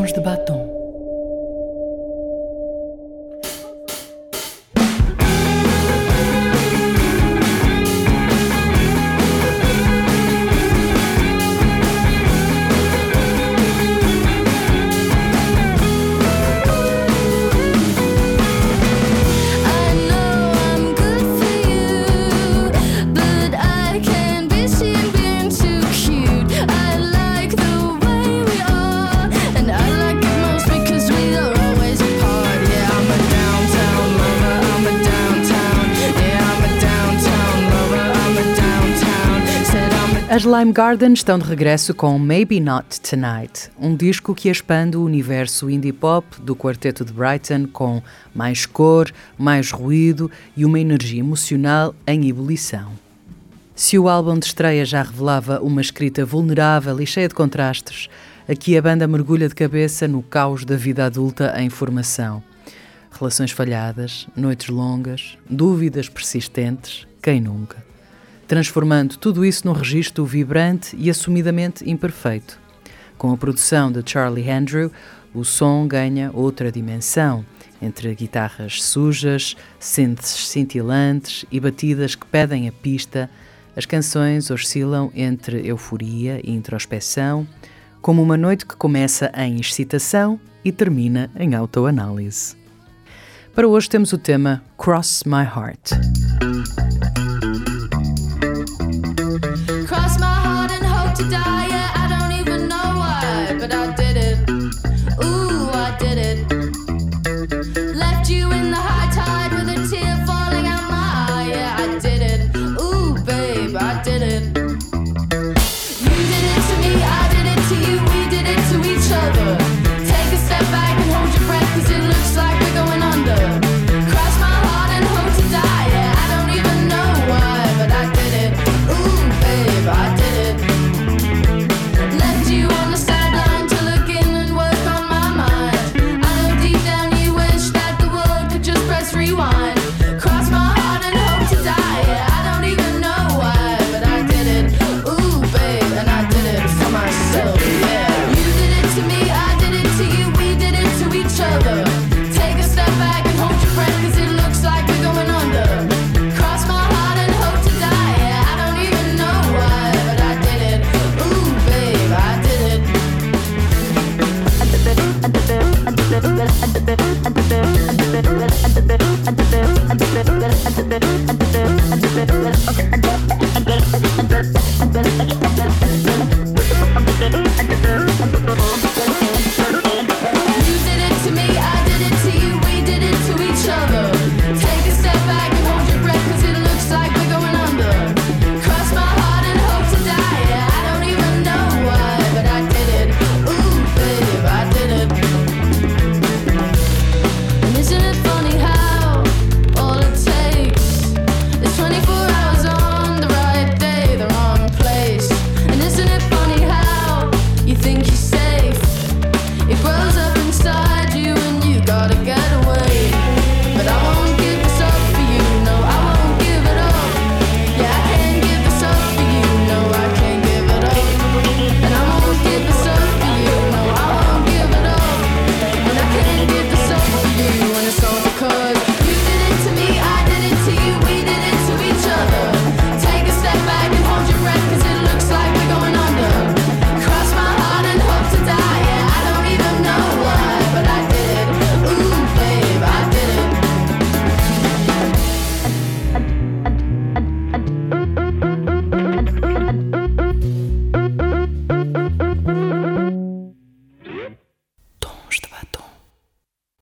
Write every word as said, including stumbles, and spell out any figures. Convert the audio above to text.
Sons de batom. As Lime Garden estão de regresso com Maybe Not Tonight, um disco que expande o universo indie pop do quarteto de Brighton com mais cor, mais ruído e uma energia emocional em ebulição. Se o álbum de estreia já revelava uma escrita vulnerável e cheia de contrastes, aqui a banda mergulha de cabeça no caos da vida adulta em formação. Relações falhadas, noites longas, dúvidas persistentes, quem nunca? Transformando tudo isso num registro vibrante e assumidamente imperfeito. Com a produção de Charlie Andrew, o som ganha outra dimensão, entre guitarras sujas, synths cintilantes e batidas que pedem a pista. As canções oscilam entre euforia e introspeção, como uma noite que começa em excitação e termina em autoanálise. Para hoje temos o tema Cross My Heart. Cross my heart and hope to die, yeah.